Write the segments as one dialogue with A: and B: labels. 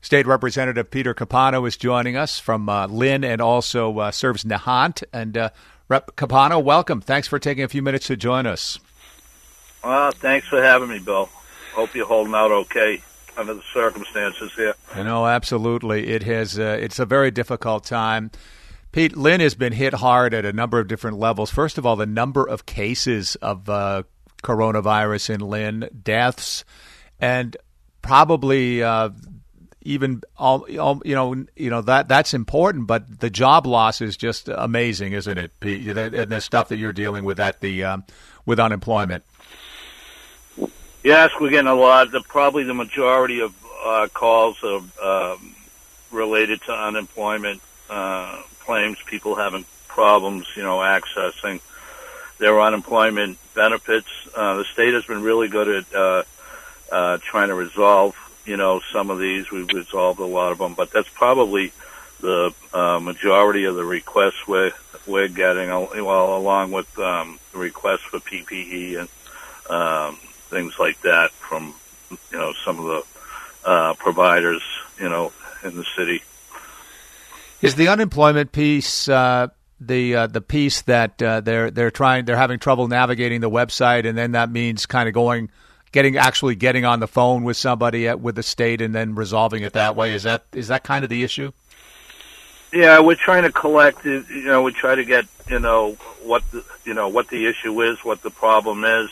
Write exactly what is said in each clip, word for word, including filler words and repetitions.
A: State Representative Peter Capano is joining us from uh, Lynn and also uh, serves Nahant. And uh, Rep Capano, welcome. Thanks for taking a few minutes to join us.
B: Well, thanks for having me, Bill. Hope you're holding out okay under the circumstances here.
A: You know, absolutely. It has. Uh, it's a very difficult time. Pete, Lynn has been hit hard at a number of different levels. First of all, the number of cases of uh, coronavirus in Lynn, deaths, and probably uh, even all, all you know, you know that that's important. But the job loss is just amazing, isn't it, Pete? And the stuff that you're dealing with at the um, with unemployment.
B: Yes, we're getting a lot. The, probably the majority of uh, calls are um, related to unemployment uh, claims. People having problems, you know, accessing their unemployment benefits. Uh, the state has been really good at uh, uh, trying to resolve, you know, some of these. We've resolved a lot of them, but that's probably the uh, majority of the requests we're, we're getting, well, along with um, the requests for P P E and um, things like that from, you know, some of the uh, providers, you know, in the city.
A: Is the unemployment piece uh, the uh, the piece that uh, they're they're trying they're having trouble navigating the website, and then that means kind of going, getting actually getting on the phone with somebody at, with the state, and then resolving it that way? Is that is that kind of the issue?
B: Yeah, we're trying to collect. You know, we try to get you know what the, you know what the issue is, what the problem is.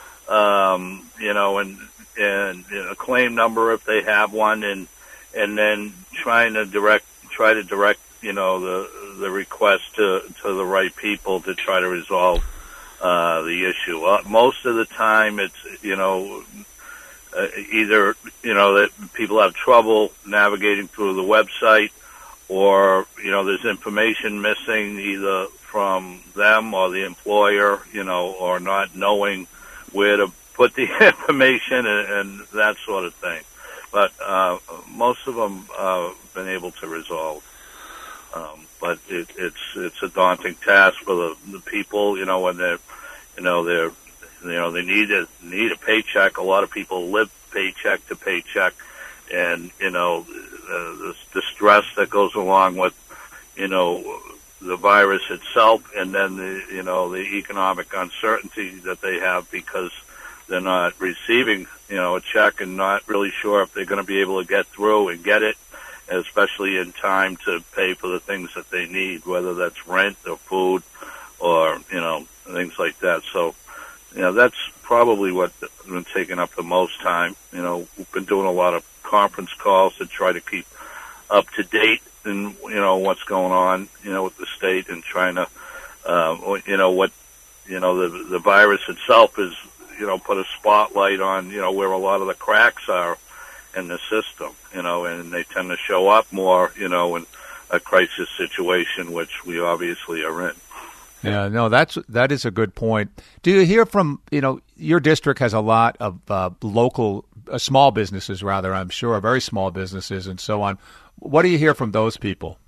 B: Um, you know, and and you know, claim number if they have one, and and then trying to direct, try to direct, you know, the the request to to the right people to try to resolve uh, the issue. Uh, most of the time, it's you know uh, either you know that people have trouble navigating through the website, or you know there's information missing either from them or the employer, you know, or not knowing where to put the information and, and that sort of thing. But uh, most of them uh, been able to resolve. Um, but it, it's it's a daunting task for the, the people, you know, when they're, you know, they're, you know, they need a need a paycheck. A lot of people live paycheck to paycheck, and you know, uh, the, the stress that goes along with, you know, the virus itself, and then the you know the economic uncertainty that they have because they're not receiving you know a check and not really sure if they're going to be able to get through and get it, especially in time to pay for the things that they need, whether that's rent or food or you know things like that. So you know that's probably what's been taking up the most time. You know we've been doing a lot of conference calls to try to keep up to date and you know what's going on, you know, with the state, and trying to, uh, you know, what, you know, the the virus itself is, you know, put a spotlight on, you know, where a lot of the cracks are in the system, you know, and they tend to show up more, you know, in a crisis situation, which we obviously are in.
A: Yeah, no, that's that is a good point. Do you hear from, you know, your district has a lot of uh, local, uh, small businesses, rather, I'm sure, very small businesses and so on. What do you hear from those people?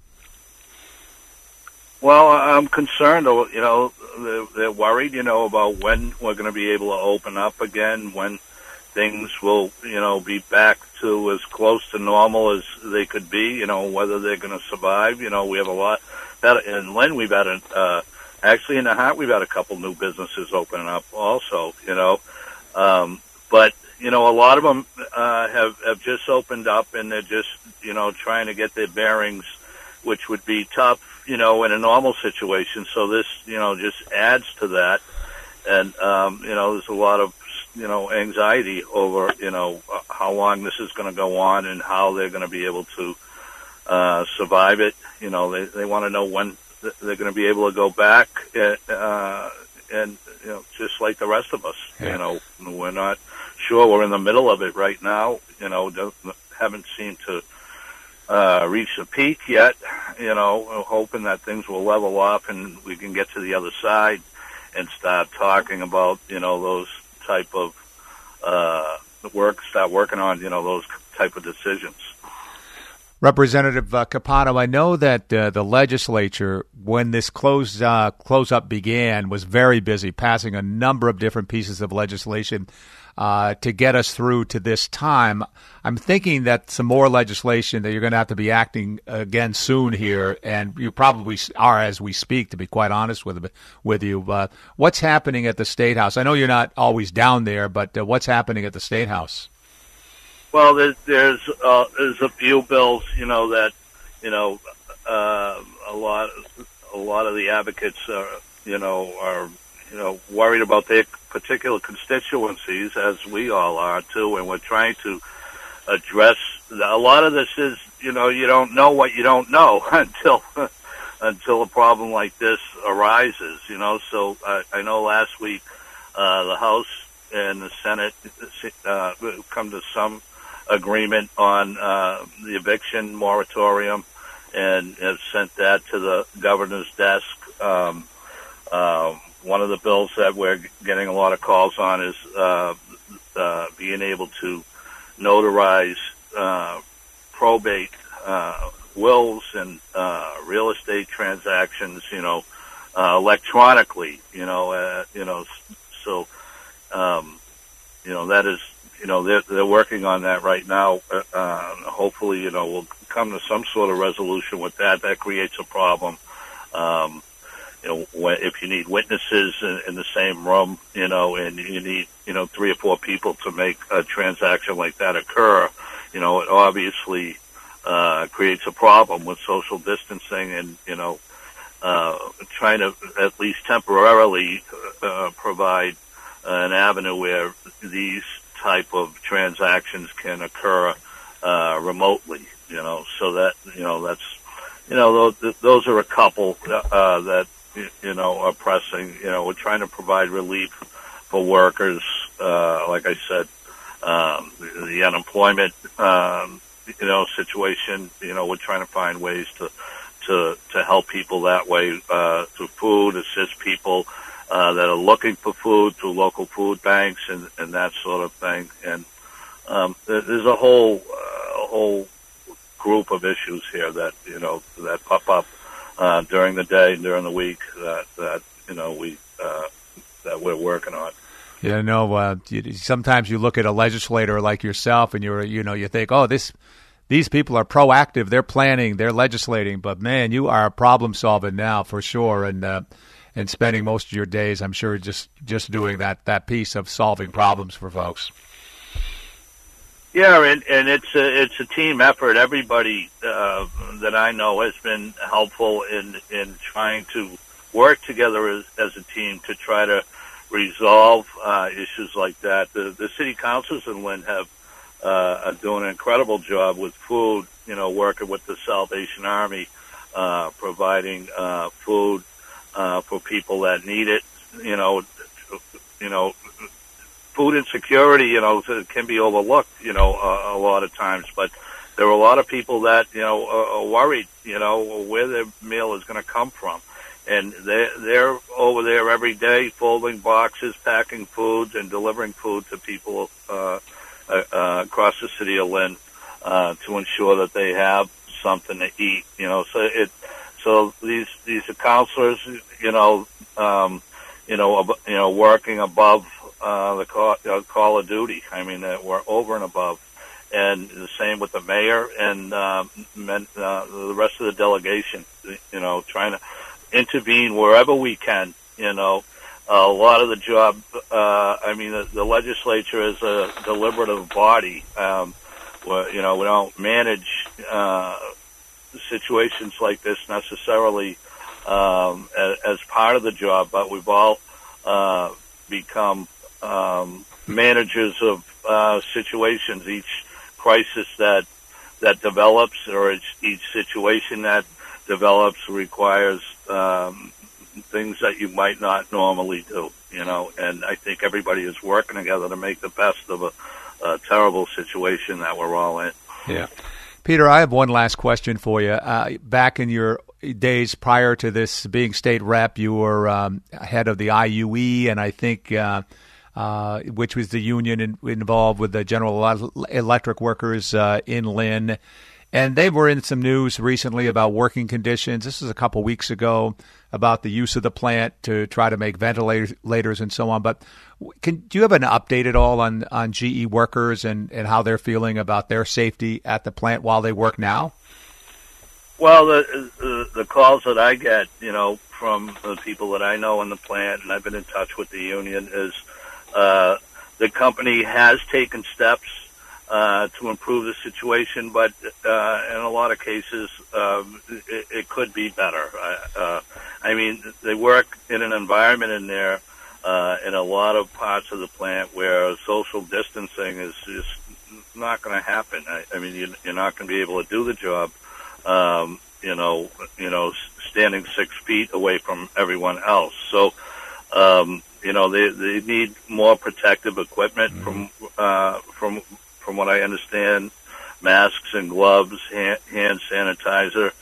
B: Well, I'm concerned, you know, they're, they're worried, you know, about when we're going to be able to open up again, when things will, you know, be back to as close to normal as they could be, you know, whether they're going to survive. You know, we have a lot, in Lynn, we've had, a, uh, actually in Nahant, we've had a couple new businesses opening up also, you know, um, but, you know, a lot of them uh, have, have just opened up, and they're just, you know, trying to get their bearings, which would be tough, you know, in a normal situation. So this, you know, just adds to that. And, um, you know, there's a lot of, you know, anxiety over, you know, how long this is going to go on and how they're going to be able to uh, survive it. You know, they, they want to know when they're going to be able to go back, uh, and, you know, just like the rest of us, yeah. You know, we're not sure. We're in the middle of it right now, you know, haven't seemed to uh, reach the peak yet, you know, hoping that things will level off and we can get to the other side and start talking about, you know, those type of uh, work, start working on, you know, those type of decisions.
A: Representative uh, Capano, I know that uh, the legislature, when this close uh, close up began, was very busy passing a number of different pieces of legislation. uh, to get us through to this time. I'm thinking that some more legislation that you're going to have to be acting again soon here, and you probably are as we speak, to be quite honest with with you. Uh, what's happening at the State House? I know you're not always down there, but uh, what's happening at the State House?
B: Well, there's there's, uh, there's a few bills, you know, that you know uh, a lot a lot of the advocates are, you know, are you know worried about their particular constituencies, as we all are too, and we're trying to address a lot of this. Is you know you don't know what you don't know until until a problem like this arises. You know, so I, I know last week uh, the House and the Senate uh, come to some agreement on uh, the eviction moratorium, and have sent that to the governor's desk. Um, uh, one of the bills that we're getting a lot of calls on is uh, uh, being able to notarize uh, probate uh, wills and uh, real estate transactions, you know, uh, electronically, you know, uh, you know, so, um, you know, that is, you know, they're, they're working on that right now. Uh, uh, hopefully, you know, we'll come to some sort of resolution with that. That creates a problem. Um, you know, when, if you need witnesses in, in the same room, you know, and you need, you know, three or four people to make a transaction like that occur, you know, it obviously uh, creates a problem with social distancing and, you know, uh, trying to at least temporarily uh, provide an avenue where these type of transactions can occur uh, remotely, you know, so that, you know, that's, you know, those, those are a couple uh, that, you know, are pressing. You know, we're trying to provide relief for workers, uh, like I said, um, the, the unemployment, um, you know, situation. You know, we're trying to find ways to, to, to help people that way, uh, through food, assist people, uh, that are looking for food through local food banks and, and that sort of thing. And, um, there, there's a whole, uh, a whole group of issues here that, you know, that pop up, uh, during the day and during the week that, that, you know, we, uh, that we're working on.
A: Yeah, no, uh, you, sometimes you look at a legislator like yourself and you're, you know, you think, oh, this, these people are proactive. They're planning, they're legislating, but man, you are problem solving now for sure. And, uh, and spending most of your days, I'm sure, just, just doing that, that piece of solving problems for folks.
B: Yeah, and, and it's a, it's a team effort. Everybody, uh, that I know has been helpful in, in trying to work together as, as a team to try to resolve, uh, issues like that. The, the city councils in Lynn have, uh, are doing an incredible job with food, you know, working with the Salvation Army, uh, providing, uh, food, uh, for people that need it, you know, you know, food insecurity, you know, can be overlooked, you know, a, a lot of times. But there are a lot of people that, you know, are, are worried, you know, where their meal is going to come from. And they're, they're over there every day folding boxes, packing foods, and delivering food to people uh, uh, across the city of Lynn uh, to ensure that they have something to eat, you know. So it, so these these are counselors, you know, um, you know, ab- you know, working above Uh, the call, uh, call of duty. I mean, uh, we're over and above. And the same with the mayor and uh, men, uh, the rest of the delegation, you know, trying to intervene wherever we can, you know. Uh, a lot of the job, uh, I mean, the, the legislature is a deliberative body. Um, where, you know, we don't manage uh, situations like this necessarily um, as, as part of the job, but we've all uh, become Um, managers of uh, situations. Each crisis that that develops, or each, each situation that develops, requires um, things that you might not normally do. You know, and I think everybody is working together to make the best of a, a terrible situation that we're all in.
A: Yeah, Peter, I have one last question for you. Uh, back in your days prior to this being state rep, you were um, head of the I U E, and I think. Uh, Uh, which was the union in, involved with the General Electric workers uh, in Lynn. And they were in some news recently about working conditions. This was a couple weeks ago about the use of the plant to try to make ventilators and so on. But can, do you have an update at all on, on G E workers and, and how they're feeling about their safety at the plant while they work now?
B: Well, the, the the calls that I get, you know, from the people that I know in the plant, and I've been in touch with the union, is uh, the company has taken steps uh, to improve the situation, but uh, in a lot of cases, um, it, it could be better. Uh, I mean, they work in an environment in there, uh, in a lot of parts of the plant where social distancing is just not going to happen. I, I mean, you, you're not going to be able to do the job. Um, you know, you know, standing six feet away from everyone else. So, um, you know, they they need more protective equipment. Mm-hmm. from uh, from from what I understand, masks and gloves, hand, hand sanitizer,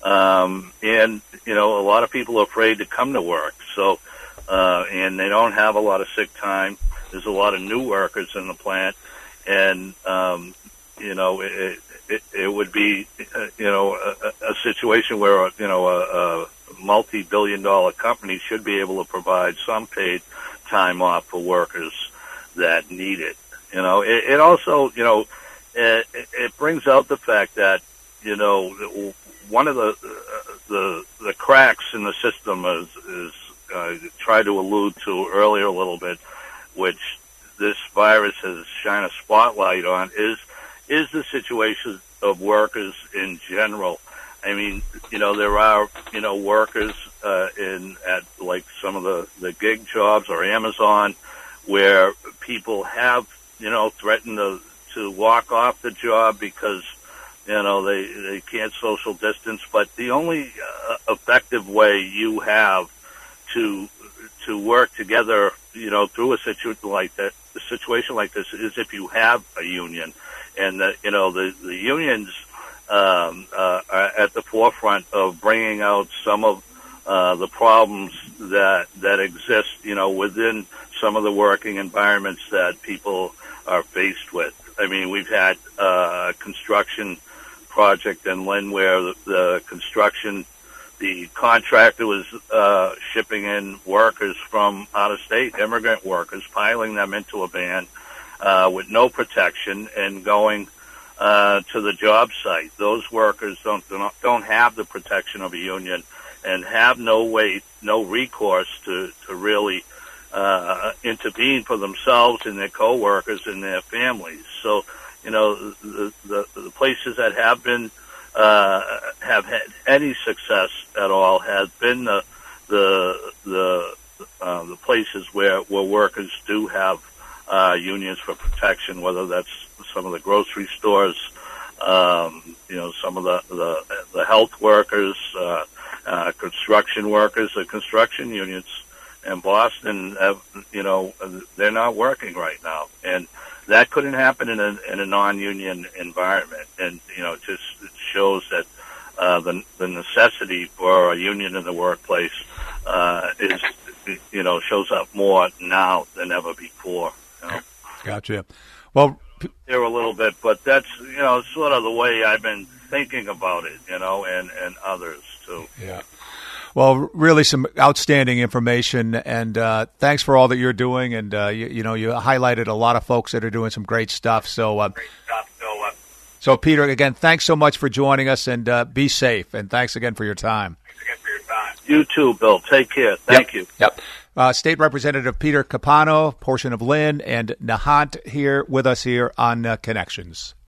B: um, and you know, a lot of people are afraid to come to work. So, uh, and they don't have a lot of sick time. There's a lot of new workers in the plant, and um, you know, it, It, it would be, uh, you know, a, a situation where, you know, a, a multi-billion dollar company should be able to provide some paid time off for workers that need it. You know, it, it also, you know, it, it brings out the fact that, you know, one of the the the cracks in the system is, is uh, tried to allude to earlier a little bit, which this virus has shined a spotlight on, is is the situation of workers in general. I mean, you know, there are, you know, workers uh, in at like some of the, the gig jobs or Amazon where people have, you know, threatened to, to walk off the job because, you know, they, they can't social distance. But the only uh, effective way you have to to work together, you know, through a situation like that, a situation like this, is if you have a union. And, the, you know, the, the unions um, uh, are at the forefront of bringing out some of uh, the problems that that exist, you know, within some of the working environments that people are faced with. I mean, we've had uh, a construction project in Lynn where the, the construction, the contractor was uh, shipping in workers from out of state, immigrant workers, piling them into a van uh, with no protection and going uh, to the job site. Those workers don't don't have the protection of a union and have no way, no recourse to to really uh, intervene for themselves and their coworkers and their families. So, you know, the the, the places that have been uh, have had any success at all has been the the the uh, the places where where workers do have uh, unions for protection, whether that's some of the grocery stores, um, you know, some of the the, the health workers, uh, uh, construction workers, the construction unions in Boston, have, you know, they're not working right now, and that couldn't happen in a in a non-union environment. And you know, it just it shows that uh, the the necessity for a union in the workplace uh, is, you know, shows up more now than ever before. You know?
A: Gotcha. Well,
B: here a little bit, but that's, you know, sort of the way I've been thinking about it, you know, and, and others too.
A: Yeah. Well, really some outstanding information, and uh, thanks for all that you're doing. And, uh, you, you know, you highlighted a lot of folks that are doing some great stuff. So, uh,
B: great stuff. So, uh,
A: so, Peter, again, thanks so much for joining us, and uh, be safe. And thanks again for your time.
B: Thanks again for your time. You too, Bill. Take care. Thank
A: yep.
B: you.
A: Yep. Uh, State Representative Peter Capano, portion of Lynn, and Nahant here with us here on uh, Connections.